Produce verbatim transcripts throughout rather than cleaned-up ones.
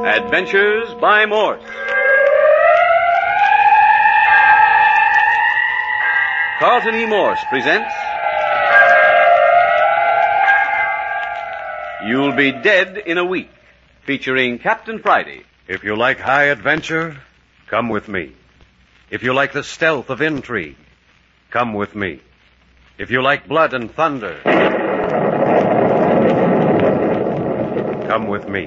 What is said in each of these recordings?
Adventures by Morse. Carlton E. Morse presents You'll Be Dead in a Week, featuring Captain Friday. If you like high adventure, come with me. If you like the stealth of intrigue, come with me. If you like blood and thunder, come with me.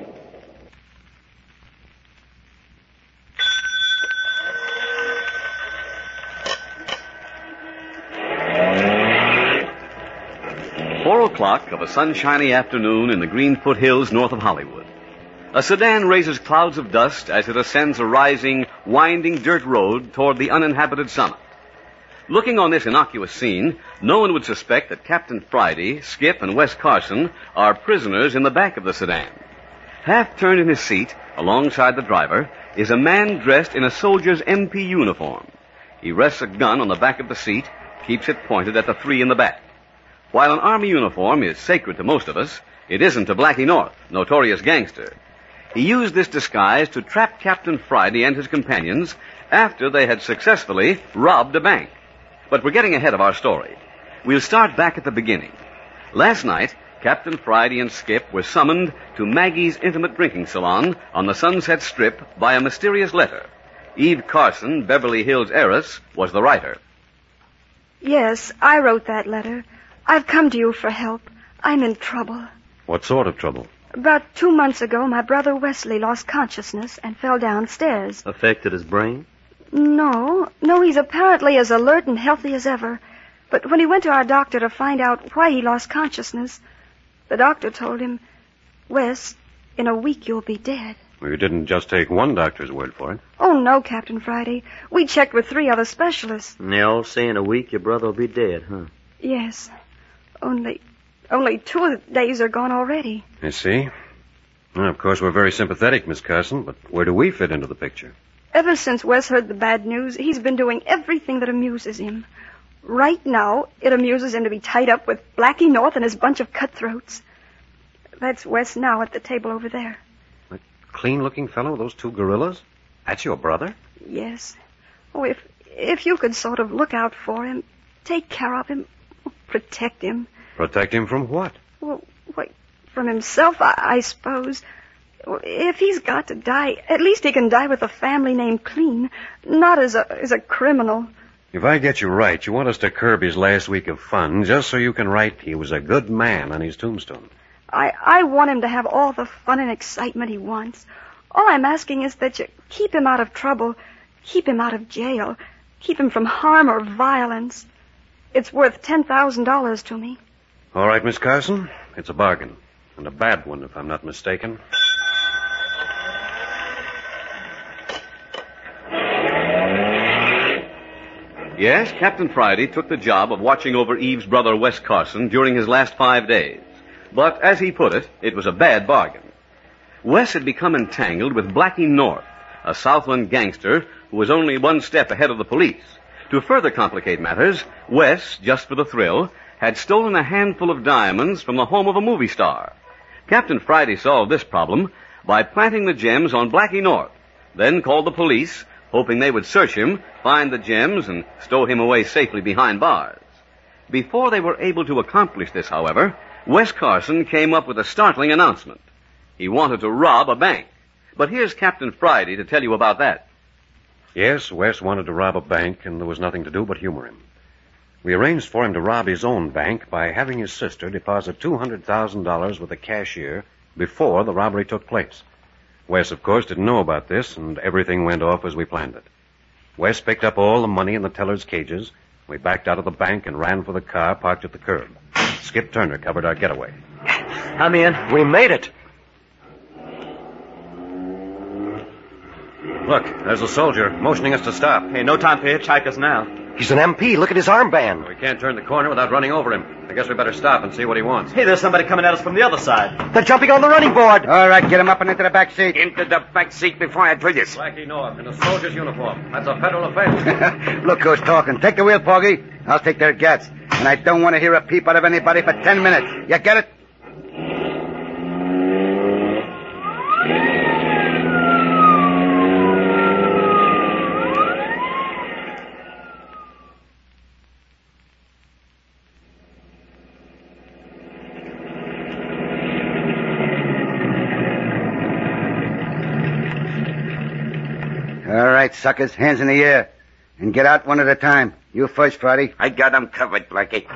Four o'clock of a sunshiny afternoon in the green foothills north of Hollywood. A sedan raises clouds of dust as it ascends a rising, winding dirt road toward the uninhabited summit. Looking on this innocuous scene, no one would suspect that Captain Friday, Skip, and Wes Carson are prisoners in the back of the sedan. Half turned in his seat, alongside the driver, is a man dressed in a soldier's M P uniform. He rests a gun on the back of the seat, keeps it pointed at the three in the back. While an Army uniform is sacred to most of us, it isn't to Blackie North, notorious gangster. He used this disguise to trap Captain Friday and his companions after they had successfully robbed a bank. But we're getting ahead of our story. We'll start back at the beginning. Last night, Captain Friday and Skip were summoned to Maggie's intimate drinking salon on the Sunset Strip by a mysterious letter. Eve Carson, Beverly Hills heiress, was the writer. Yes, I wrote that letter. I've come to you for help. I'm in trouble. What sort of trouble? About two months ago, my brother Wesley lost consciousness and fell downstairs. Affected his brain? No, no, he's apparently as alert and healthy as ever. But when he went to our doctor to find out why he lost consciousness, the doctor told him, Wes, in a week you'll be dead. Well, you didn't just take one doctor's word for it. Oh, no, Captain Friday. We checked with three other specialists. And they all say in a week your brother will be dead, huh? Yes. Only, only two of the days are gone already. You see? Well, of course, we're very sympathetic, Miss Carson, but where do we fit into the picture? Ever since Wes heard the bad news, he's been doing everything that amuses him. Right now, it amuses him to be tied up with Blackie North and his bunch of cutthroats. That's Wes now at the table over there. That clean-looking fellow with those two gorillas? That's your brother? Yes. Oh, if if you could sort of look out for him, take care of him, protect him. Protect him from what? Well, wait, from himself, I, I suppose. If he's got to die, at least he can die with a family name clean, not as a as a criminal. If I get you right, you want us to curb his last week of fun just so you can write he was a good man on his tombstone. I, I want him to have all the fun and excitement he wants. All I'm asking is that you keep him out of trouble, keep him out of jail, keep him from harm or violence. It's worth ten thousand dollars to me. All right, Miss Carson. It's a bargain. And a bad one, if I'm not mistaken. Yes, Captain Friday took the job of watching over Eve's brother Wes Carson during his last five days. But, as he put it, it was a bad bargain. Wes had become entangled with Blackie North, a Southland gangster who was only one step ahead of the police. To further complicate matters, Wes, just for the thrill, had stolen a handful of diamonds from the home of a movie star. Captain Friday solved this problem by planting the gems on Blackie North, then called the police, hoping they would search him, find the gems, and stow him away safely behind bars. Before they were able to accomplish this, however, Wes Carson came up with a startling announcement. He wanted to rob a bank. But here's Captain Friday to tell you about that. Yes, Wes wanted to rob a bank, and there was nothing to do but humor him. We arranged for him to rob his own bank by having his sister deposit two hundred thousand dollars with the cashier before the robbery took place. Wes, of course, didn't know about this, and everything went off as we planned it. Wes picked up all the money in the teller's cages. We backed out of the bank and ran for the car parked at the curb. Skip Turner covered our getaway. I'm in. We made it. Look, there's a soldier motioning us to stop. Hey, no time for hitchhikers now. He's an M P. Look at his armband. We can't turn the corner without running over him. I guess we better stop and see what he wants. Hey, there's somebody coming at us from the other side. They're jumping on the running board. All right, get him up and into the back seat. Into the back seat before I drill you. Blackie North in a soldier's uniform. That's a federal offense. Look who's talking. Take the wheel, Porgy. I'll take their gats. And I don't want to hear a peep out of anybody for ten minutes. You get it? right, suckers. Hands in the air. And get out one at a time. You first, Friday. I got 'em covered, Blackie.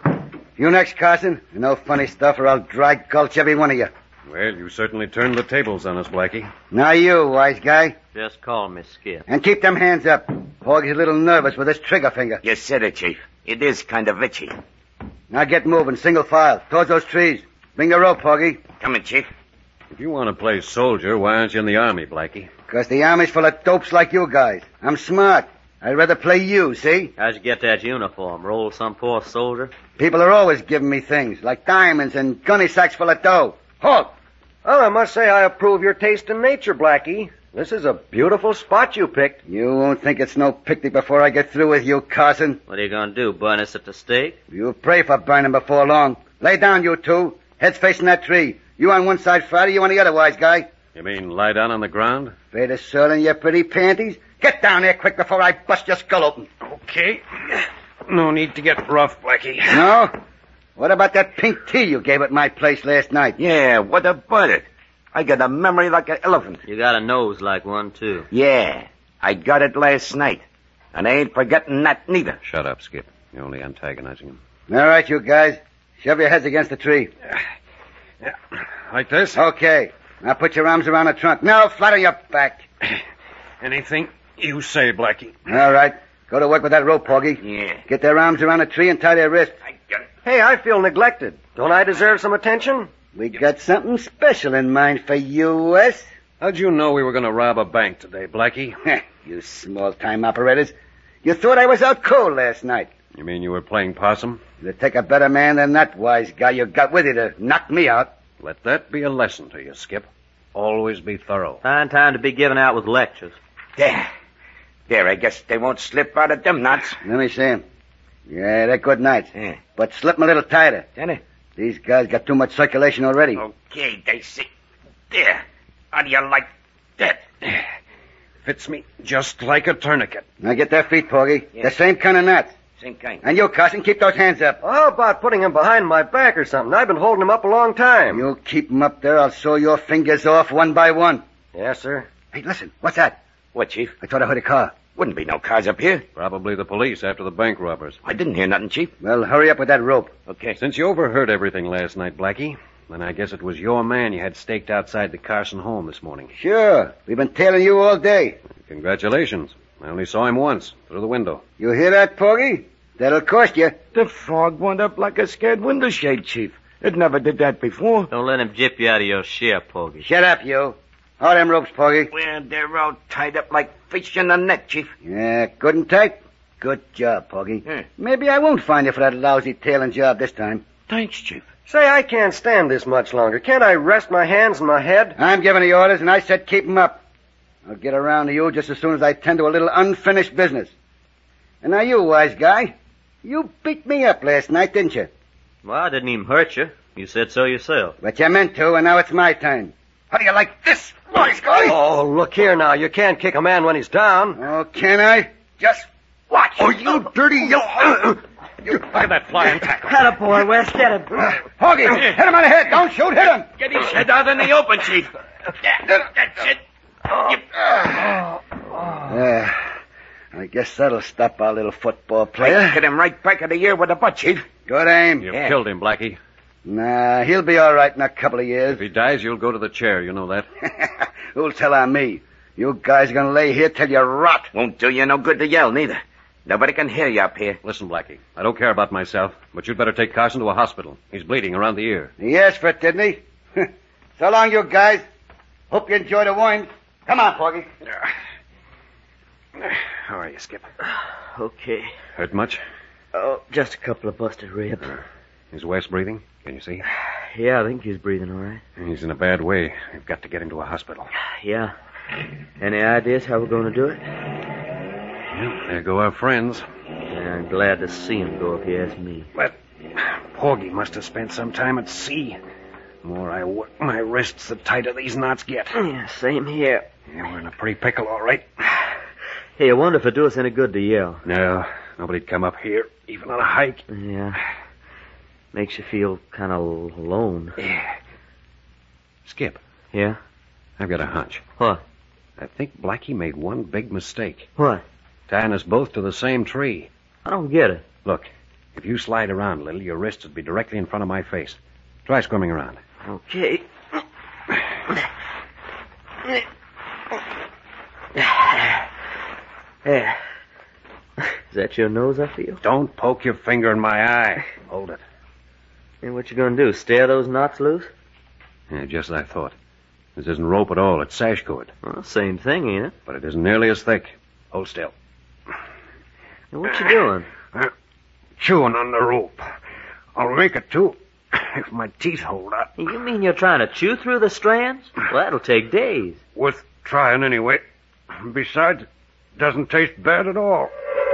You next, Carson. And no funny stuff or I'll dry gulch every one of you. Well, you certainly turned the tables on us, Blackie. Now you, wise guy. Just call me Skip. And keep them hands up. Porgy's a little nervous with his trigger finger. You said it, Chief. It is kind of itchy. Now get moving, single file, towards those trees. Bring the rope, Porgy. Coming, Chief. If you want to play soldier, why aren't you in the army, Blackie? Because the army's full of dopes like you guys. I'm smart. I'd rather play you, see? How'd you get that uniform? Roll some poor soldier? People are always giving me things, like diamonds and gunny sacks full of dough. Halt! Well, I must say I approve your taste in nature, Blackie. This is a beautiful spot you picked. You won't think it's no picnic before I get through with you, Carson. What are you gonna do, burn us at the stake? You pray for burning before long. Lay down, you two. Heads facing that tree. You on one side, Friday, you on the other, wise guy. You mean lie down on the ground? Afraid of soiling your pretty panties? Get down there quick before I bust your skull open. Okay. No need to get rough, Blackie. No? What about that pink tea you gave at my place last night? Yeah, what about it? I got a memory like an elephant. You got a nose like one, too. Yeah, I got it last night. And I ain't forgetting that neither. Shut up, Skip. You're only antagonizing him. All right, you guys. Shove your heads against the tree. Yeah. Like this? Okay. Now put your arms around the trunk. Now flat on your back. Anything you say, Blackie. All right. Go to work with that rope, Porgy. Yeah. Get their arms around the tree and tie their wrists. I got it. Hey, I feel neglected. Don't I deserve some attention? We got something special in mind for you, Wes. How'd you know we were going to rob a bank today, Blackie? You small-time operators. You thought I was out cold last night. You mean you were playing possum? You'd take a better man than that wise guy you got with you to knock me out. Let that be a lesson to you, Skip. Always be thorough. Fine time to be given out with lectures. There. There, I guess they won't slip out of them knots. Let me see 'em. Yeah, they're good nights. Yeah. But slip 'em a little tighter. Danny? These guys got too much circulation already. Okay, they see. There. How do you like that? Fits me just like a tourniquet. Now get their feet, Porgy. Yeah. The same kind of knots. Same kind. And you, Carson, keep those hands up. How about putting him behind my back or something? I've been holding him up a long time. You keep 'em up there, I'll saw your fingers off one by one. Yes, sir. Hey, listen, what's that? What, Chief? I thought I heard a car. Wouldn't be no cars up here. Probably the police after the bank robbers. I didn't hear nothing, Chief. Well, hurry up with that rope. Okay. Since you overheard everything last night, Blackie, then I guess it was your man you had staked outside the Carson home this morning. Sure. We've been tailing you all day. Congratulations. I only saw him once, through the window. You hear that, Porgy? That'll cost you. The frog went up like a scared window shade, Chief. It never did that before. Don't let him jip you out of your share, Porgy. Shut up, you. All them ropes, Porgy. Well, they're all tied up like fish in the net, Chief. Yeah, good and tight. Good job, Porgy. Yeah. Maybe I won't find you for that lousy tailing job this time. Thanks, Chief. Say, I can't stand this much longer. Can't I rest my hands and my head? I'm giving the orders, and I said keep 'em up. I'll get around to you just as soon as I tend to a little unfinished business. And now you, wise guy, you beat me up last night, didn't you? Well, I didn't even hurt you. You said so yourself. But you meant to, and now it's my time. How do you like this, wise guy? Oh, look here now. You can't kick a man when he's down. Oh, can I? Just watch. Oh, you dirty yellow. Look at that flying tackle. Attaboy, Wes, get him. Hoggy, hit him on the head. Don't shoot, hit him. Get his head out in the open, Chief. Yeah, that's it. You- Yeah, I guess that'll stop our little football player. Hit him right back of the ear with a butt, Chief. Good aim. You've Yeah. killed him, Blackie. Nah, he'll be all right in a couple of If years. he dies, you'll go to the chair. You know that. Who'll tell on me? You guys are gonna lay here till you rot. Won't do you no good to yell, neither. Nobody can hear you up here. Listen, Blackie, I don't care about myself, but you'd better take Carson to a hospital. He's bleeding around the ear. He asked for it, didn't he? So long, you guys. Hope you enjoy the wine. Come on, Porgy. How are you, Skip? Okay. Hurt much? Oh, just a couple of busted ribs. Is Wes breathing? Can you see? Yeah, I think he's breathing all right. He's in a bad way. We've got to get him to a hospital. Yeah. Any ideas how we're going to do it? Well, there go our friends. Yeah, I'm glad to see him go, if you ask me. But Porgy must have spent some time at sea. The more I work my wrists, the tighter these knots get. Yeah, same here. Yeah, we're in a pretty pickle, all right. Hey, I wonder if it'd do us any good to yell. No, nobody'd come up here, even on a hike. Yeah. Makes you feel kind of alone. Yeah. Skip, Yeah? I've got a hunch. What? I think Blackie made one big mistake. What? Tying us both to the same tree. I don't get it. Look, if you slide around a little, your wrist would be directly in front of my face. Try squirming around. Okay. There. Is that your nose, I feel? Don't poke your finger in my eye. Hold it. And what you gonna do, stare those knots loose? Yeah, just as I thought. This isn't rope at all. It's sash cord. Well, same thing, ain't it? But it isn't nearly as thick. Hold still. And what you doing? Uh, chewing on the rope. I'll make it, too, if my teeth hold up. You mean you're trying to chew through the strands? Well, that'll take days. Worth trying anyway. Besides, it doesn't taste bad at all.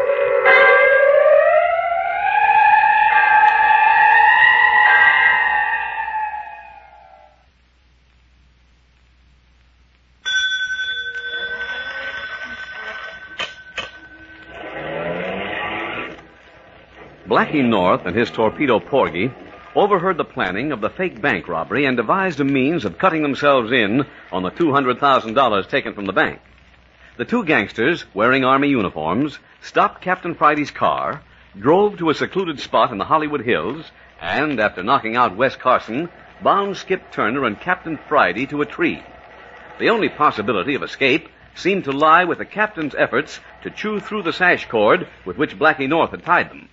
Blackie North and his torpedo Porgy overheard the planning of the fake bank robbery and devised a means of cutting themselves in on the two hundred thousand dollars taken from the bank. The two gangsters, wearing Army uniforms, stopped Captain Friday's car, drove to a secluded spot in the Hollywood Hills, and, after knocking out Wes Carson, bound Skip Turner and Captain Friday to a tree. The only possibility of escape seemed to lie with the captain's efforts to chew through the sash cord with which Blackie North had tied them.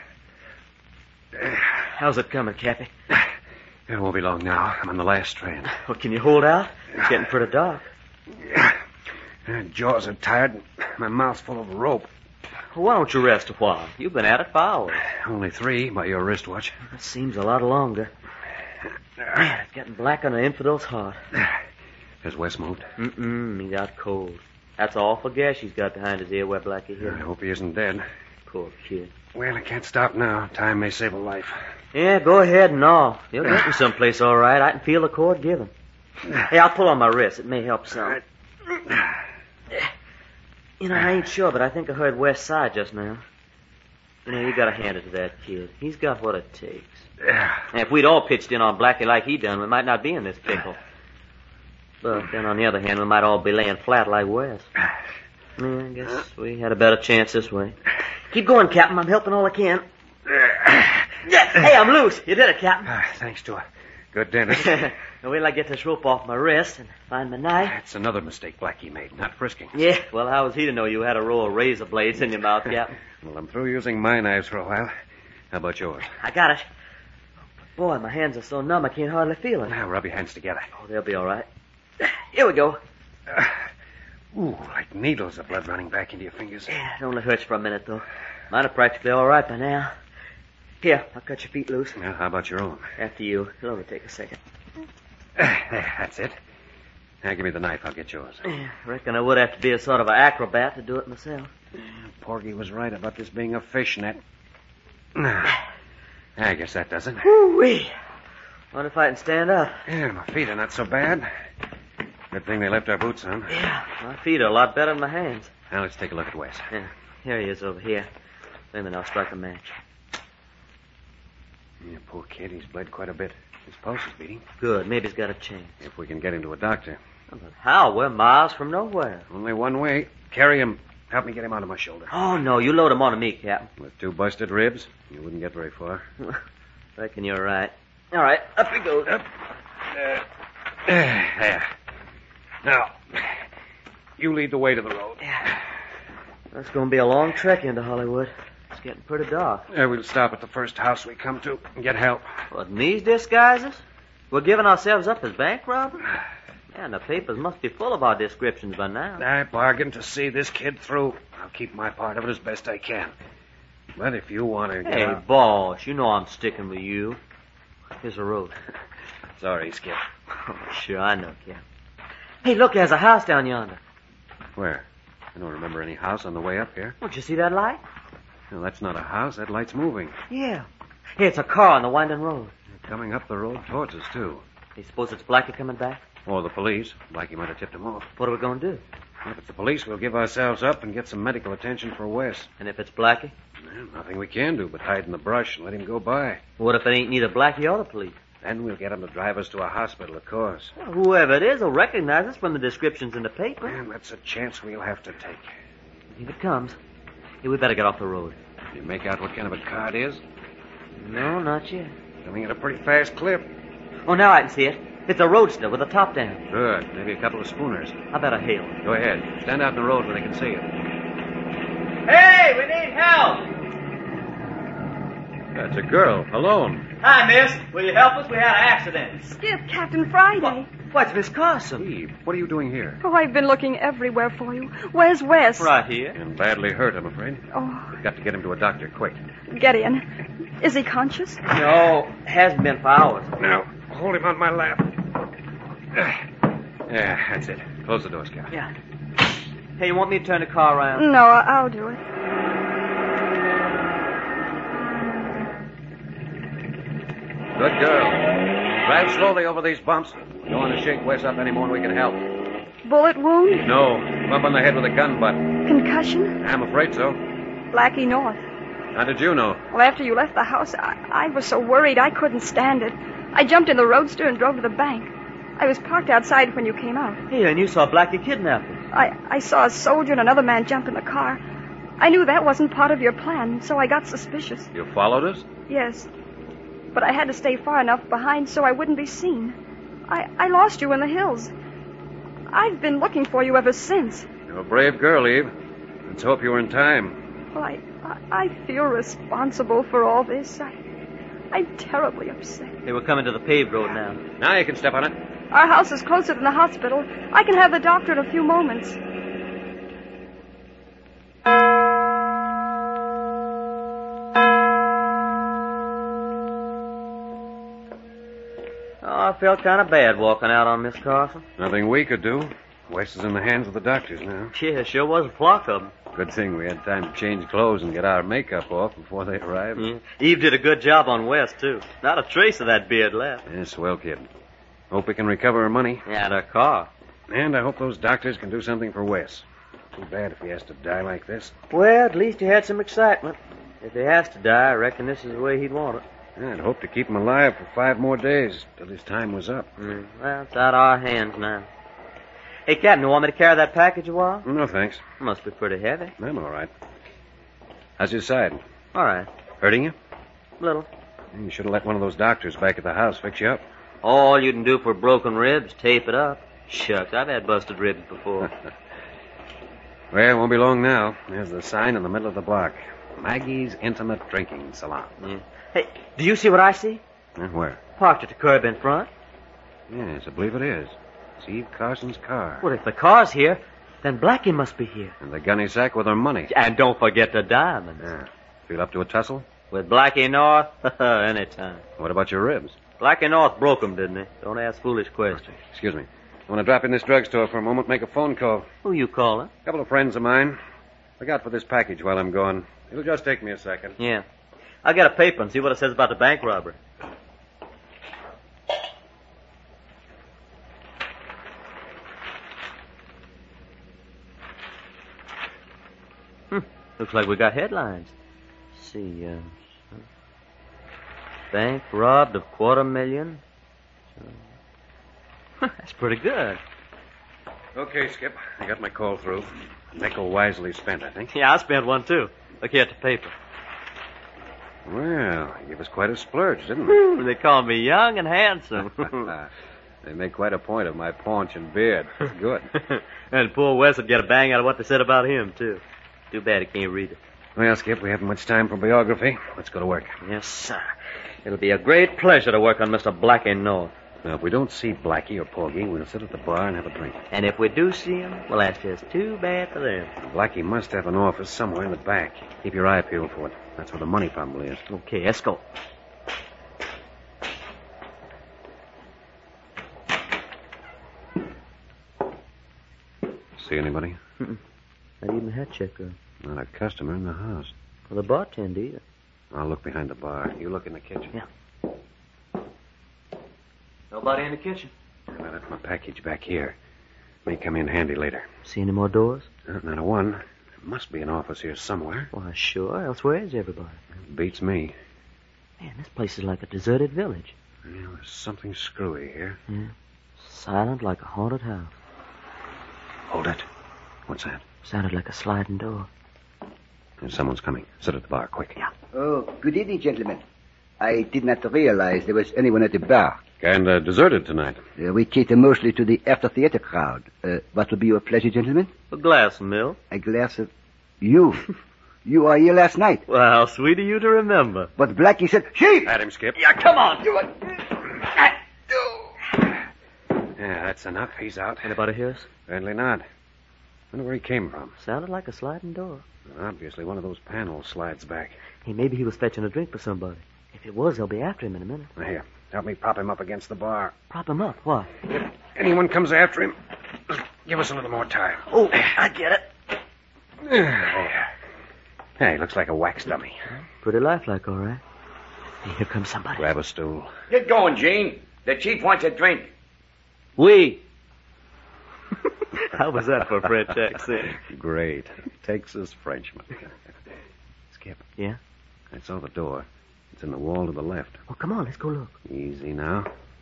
How's it coming, Cappy? It won't be long now. I'm on the last strand. Well, can you hold out? It's getting pretty dark. My jaws are tired and my mouth's full of rope. Well, why don't you rest a while? You've been at it for hours. Only three by your wristwatch. That seems a lot longer. Man, it's getting black on the infidel's heart. Has Wes moved? Mm-mm, he got cold. That's all for gas he's got behind his ear where Blackie hit I him. hope he isn't dead. Poor kid. Well, I can't stop now. Time may save a life. Yeah, go ahead and all. You'll get me someplace all right. I can feel the cord giving. Hey, I'll pull on my wrist. It may help some. You know, I ain't sure, but I think I heard West Side just now. You know, you gotta hand it to that kid. He's got what it takes. And if we'd all pitched in on Blackie like he done, we might not be in this pickle. But then, on the other hand, we might all be laying flat like Wes. Yeah, I guess we had a better chance this way. Keep going, Captain. I'm helping all I can. Hey, I'm loose. You did it, Captain. Ah, thanks to a good dentist. Now, wait till I get this rope off my wrist and find my knife. That's another mistake Blackie made, not frisking. Yeah, well, how was he to know you had a row of razor blades in your mouth, Captain? Well, I'm through using my knives for a while. How about yours? I got it. Boy, my hands are so numb I can't hardly feel it. Now, rub your hands together. Oh, they'll be all right. Here we go. Uh, ooh, like needles, the blood running back into your fingers. Yeah, it only hurts for a minute, though. Mine are practically all right by now. Here, I'll cut your feet loose. Now, how about your own? After you. It'll only take a second. There, that's it. Now, give me the knife. I'll get yours. Yeah, I reckon I would have to be a sort of an acrobat to do it myself. Porgy was right about this being a fish net. I guess that does it. Woo-wee. Wonder if I can stand up. Yeah, my feet are not so bad. Good thing they left our boots on. Yeah, my feet are a lot better than my hands. Now, let's take a look at Wes. Yeah, here he is over here. Wait a minute, I'll strike a match. Yeah, poor kid. He's bled quite a bit. His pulse is beating. Good, maybe he's got a chance. If we can get him to a doctor. But how? We're miles from nowhere. Only one way. Carry him. Help me get him onto my shoulder. Oh, no, you load him onto me, Captain. With two busted ribs, you wouldn't get very far. Reckon you're right. All right, up he goes. Up. Uh, there. Now, you lead the way to the road. Yeah. That's going to be a long trek into Hollywood. It's getting pretty dark. Uh, we'll stop at the first house we come to and get help. What, in these disguises? We're giving ourselves up as bank robbers? Man, the papers must be full of our descriptions by now. I bargained to see this kid through. I'll keep my part of it as best I can. But if you want to... Hey, out... boss, you know I'm sticking with you. Here's the road. Sorry, Skip. Oh, sure, I know, Cap. Hey, look, there's a house down yonder. Where? I don't remember any house on the way up here. Don't you see that light? No, that's not a house. That light's moving. Yeah. Hey, it's a car on the winding road. They're coming up the road towards us, too. You suppose it's Blackie coming back? Or the police. Blackie might have tipped them off. What are we going to do? If it's the police, we'll give ourselves up and get some medical attention for Wes. And if it's Blackie? Well, nothing we can do but hide in the brush and let him go by. What if it ain't neither Blackie or the police? Then we'll get him to drive us to a hospital, of course. Well, whoever it is will recognize us from the descriptions in the paper. And that's a chance we'll have to take. If it comes. Hey, we better get off the road. You make out what kind of a car it is? No, not yet. Coming at a pretty fast clip. Oh, now I can see it. It's a roadster with the top down. Good. Maybe a couple of schooners. I better hail it. Go ahead. Stand out in the road where they can see you. Hey, we need help! That's a girl, alone. Hi, miss. Will you help us? We had an accident. Skip, Captain Friday. What's Miss Carson? Eve, what are you doing here? Oh, I've been looking everywhere for you. Where's Wes? Right here. And badly hurt, I'm afraid. Oh, We've got to get him to a doctor, quick. get in. Is he conscious? No, hasn't been for hours. Now, hold him on my lap. Yeah, that's it. Close the door, Scout. Yeah. Hey, you want me to turn the car around? No, I- I'll do it. Good girl. Drive slowly over these bumps. We don't want to shake Wes up any more than we can help. Bullet wound? No, bump on the head with a gun butt. Concussion? I'm afraid so. Blackie North. How did you know? Well, after you left the house, I, I was so worried I couldn't stand it. I jumped in the roadster and drove to the bank. I was parked outside when you came out. Hey, and you saw Blackie kidnap him. I, I saw a soldier and another man jump in the car. I knew that wasn't part of your plan, so I got suspicious. You followed us? Yes. But I had to stay far enough behind so I wouldn't be seen. I, I lost you in the hills. I've been looking for you ever since. You're a brave girl, Eve. Let's hope you were in time. Well, I, I, I feel responsible for all this. I, I'm terribly upset. Hey, we're coming to the paved road now. Now you can step on it. Our house is closer than the hospital. I can have the doctor in a few moments. Oh, I felt kind of bad walking out on Miss Carson. Nothing we could do. Wes is in the hands of the doctors now. Yeah, sure was a flock of them. Good thing we had time to change clothes and get our makeup off before they arrived. Yeah. Eve did a good job on Wes, too. Not a trace of that beard left. Yeah, swell kid. Hope we can recover our money. Yeah, and her car. And I hope those doctors can do something for Wes. Too bad if he has to die like this. Well, at least he had some excitement. If he has to die, I reckon this is the way he'd want it. Yeah, I'd hope to keep him alive for five more days till his time was up. Mm. Well, it's out of our hands now. Hey, Captain, you want me to carry that package a while? No, thanks. Must be pretty heavy. I'm all right. How's your side? All right. Hurting you? Little. You should have let one of those doctors back at the house fix you up. All you can do for broken ribs, tape it up. Shucks, I've had busted ribs before. Well, it won't be long now. There's the sign in the middle of the block. Maggie's Intimate Drinking Salon. Yeah. Hey, do you see what I see? And where? Parked at the curb in front. Yes, I believe it is. It's Eve Carson's car. Well, if the car's here, then Blackie must be here. And the gunny sack with her money. And don't forget the diamonds. Yeah. Feel up to a tussle? With Blackie North? Anytime. What about your ribs? Blackie North broke 'em, didn't he? Don't ask foolish questions. Excuse me. I want to drop in this drugstore for a moment, make a phone call. Who you calling? A couple of friends of mine. Look out for this package while I'm gone. It'll just take me a second. Yeah. I'll get a paper and see what it says about the bank robbery. Hmm. Looks like we got headlines. Let's see, uh... bank robbed of quarter million. That's pretty good. Okay, Skip. I got my call through. Nickel wisely spent, I think. Yeah, I spent one, too. Look here at the paper. Well, you gave us quite a splurge, didn't they? They call me young and handsome. They make quite a point of my paunch and beard. It's good. And poor Wes would get a bang out of what they said about him, too. Too bad he can't read it. Well, Skip, we haven't much time for biography. Let's go to work. Yes, sir. It'll be a great pleasure to work on Mister Blackie North. Now, if we don't see Blackie or Porgy, we'll sit at the bar and have a drink. And if we do see him, well, that's just too bad for them. Blackie must have an office somewhere in the back. Keep your eye peeled for it. That's where the money probably is. Okay, let's go. See anybody? Mm-mm. Not even a head checker. Not a customer in the house. Or the bartender either. I'll look behind the bar. You look in the kitchen. Yeah. Nobody in the kitchen. I left my package back here. May come in handy later. See any more doors? Uh, not a one. There must be an office here somewhere. Why, sure. Else where is everybody? Beats me. Man, this place is like a deserted village. Yeah, there's something screwy here. Yeah. Silent like a haunted house. Hold it. What's that? Sounded like a sliding door. There's someone's coming. Sit at the bar, quick. Yeah. Oh, good evening, gentlemen. I did not realize there was anyone at the bar. And uh, deserted tonight. Uh, we cater mostly to the after-theater crowd. Uh, what will be your pleasure, gentlemen? A glass of milk. A glass of... You. You were here last night. Well, how sweet of you to remember. But Blackie said... Sheep! At him, Skip. Yeah, come on. You are... Yeah, that's enough. He's out. Anybody hear us? Apparently not. Wonder where he came from. Sounded like a sliding door. Obviously, one of those panels slides back. Hey, maybe he was fetching a drink for somebody. If it was, they'll be after him in a minute. Here, help me prop him up against the bar. Prop him up. What? If anyone comes after him, give us a little more time. Oh, I get it. There. Hey, he looks like a wax dummy. Pretty lifelike, all right. Hey, here comes somebody. Grab a stool. Get going, Gene. The chief wants a drink. We. How was that for a French accent? Great. Texas Frenchman. Skip. Yeah? I saw the door. It's in the wall to the left. Well, come on, let's go look. Easy now.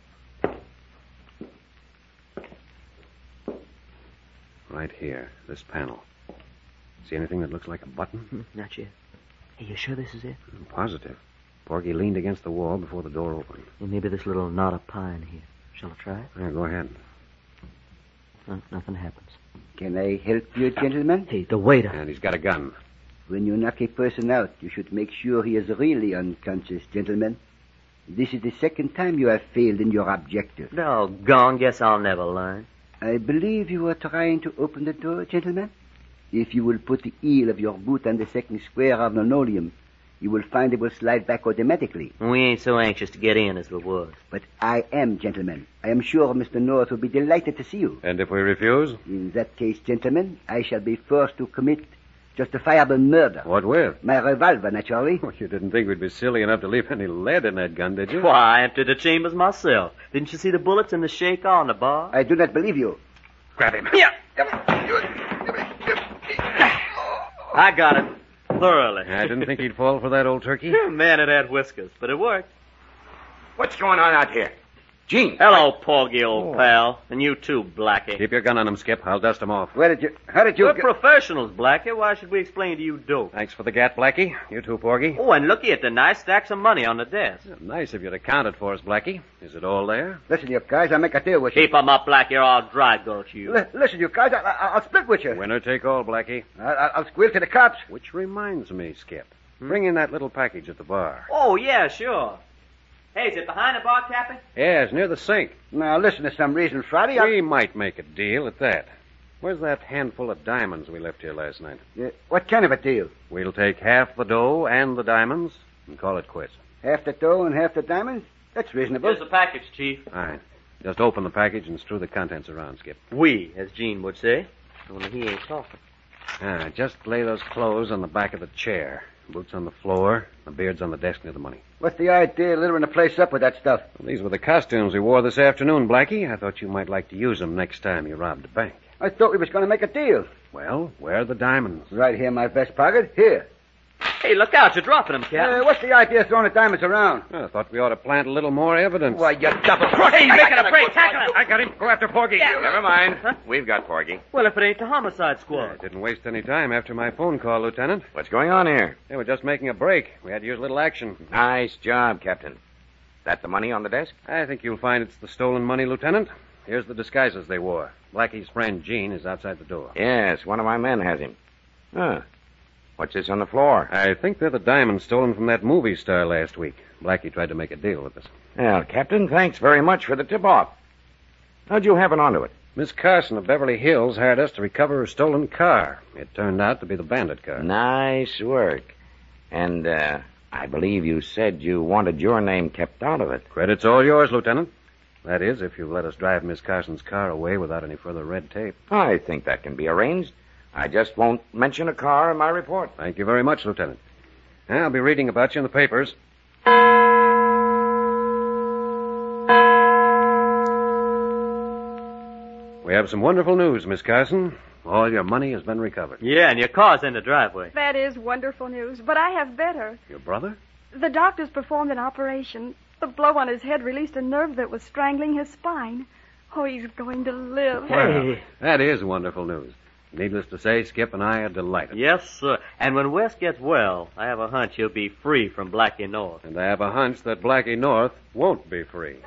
Right here, this panel. See anything that looks like a button? Hmm, not yet. Hey, you sure this is it? I'm positive. Porgy leaned against the wall before the door opened. And maybe this little knot of pine here. Shall I try it? Yeah, go ahead. No, nothing happens. Can I help you, gentlemen? Hey, the waiter. And he's got a gun. When you knock a person out, you should make sure he is really unconscious, gentlemen. This is the second time you have failed in your objective. Doggone, guess I'll never learn. I believe you were trying to open the door, gentlemen. If you will put the heel of your boot on the second square of linoleum, you will find it will slide back automatically. We ain't so anxious to get in as we was. But I am, gentlemen. I am sure Mister North will be delighted to see you. And if we refuse? In that case, gentlemen, I shall be forced to commit justifiable murder. What with? My revolver, naturally. Well, you didn't think we'd be silly enough to leave any lead in that gun, did you? Why, I emptied the chambers myself. Didn't you see the bullets in the shaker on the bar? I do not believe you. Grab him. Yeah. I got it. Thoroughly. I didn't think he'd fall for that old turkey. Man, it had whiskers, but it worked. What's going on out here? Gene. Hello, Porgy, old pal. And you too, Blackie. Keep your gun on him, Skip. I'll dust him off. Where did you... How did you... We're get- professionals, Blackie. Why should we explain to you dope? Thanks for the gat, Blackie. You too, Porgy. Oh, and looky at the nice stacks of money on the desk. Nice of you to count it for us, Blackie. Is it all there? Listen, you guys, I'll make a deal with you. Keep 'em up, Blackie, or I'll dry gulch you. Li- listen, you guys, I- I- I'll split with you. Winner take all, Blackie. I- I- I'll squeal to the cops. Which reminds me, Skip. Bring in that little package at the bar. Oh, yeah, sure. Hey, is it behind the bar, Captain? Yeah, it's near the sink. Now, listen, to some reason, Friday, I... We might make a deal at that. Where's that handful of diamonds we left here last night? Uh, what kind of a deal? We'll take half the dough and the diamonds and call it quits. Half the dough and half the diamonds? That's reasonable. Here's the package, Chief. All right. Just open the package and strew the contents around, Skip. We, as Gene would say. Only he ain't talking. Ah, just lay those clothes on the back of the chair. Boots on the floor, the beard's on the desk near the money. What's the idea of littering the place up with that stuff? Well, these were the costumes we wore this afternoon, Blackie. I thought you might like to use them next time you robbed a bank. I thought we was going to make a deal. Well, where are the diamonds? Right here in my vest pocket. Here. Hey, look out, you're dropping them, Captain. Uh, what's the idea of throwing the diamonds around? Well, I thought we ought to plant a little more evidence. Why, you double cross. Hey, he's making a break. Tackle him. I got him. Go after Porgy. Never mind. We've got Porgy. Well, if it ain't the homicide I squad. didn't waste any time after my phone call, Lieutenant. What's going on here? They were just making a break. We had to use a little action. Nice job, Captain. That the money on the desk? I think you'll find it's the stolen money, Lieutenant. Here's the disguises they wore. Blackie's friend, Gene, is outside the door. Yes, one of my men has him. Huh. What's this on the floor? I think they're the diamonds stolen from that movie star last week. Blackie tried to make a deal with us. Well, Captain, thanks very much for the tip-off. How'd you happen onto it? Miss Carson of Beverly Hills hired us to recover her stolen car. It turned out to be the bandit car. Nice work. And, uh, I believe you said you wanted your name kept out of it. Credit's all yours, Lieutenant. That is, if you let us drive Miss Carson's car away without any further red tape. I think that can be arranged. I just won't mention a car in my report. Thank you very much, Lieutenant. I'll be reading about you in the papers. We have some wonderful news, Miss Carson. All your money has been recovered. Yeah, and your car's in the driveway. That is wonderful news, but I have better. Your brother? The doctors performed an operation, The blow on his head released a nerve that was strangling his spine. Oh, he's going to live. Well, that is wonderful news. Needless to say, Skip and I are delighted. Yes, sir. And when Wes gets well, I have a hunch he'll be free from Blackie North. And I have a hunch that Blackie North won't be free.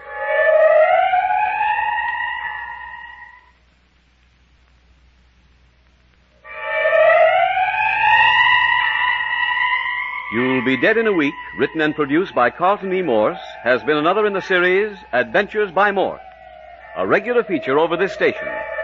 You'll Be Dead in a Week, written and produced by Carlton E. Morse, has been another in the series Adventures by Morse, a regular feature over this station.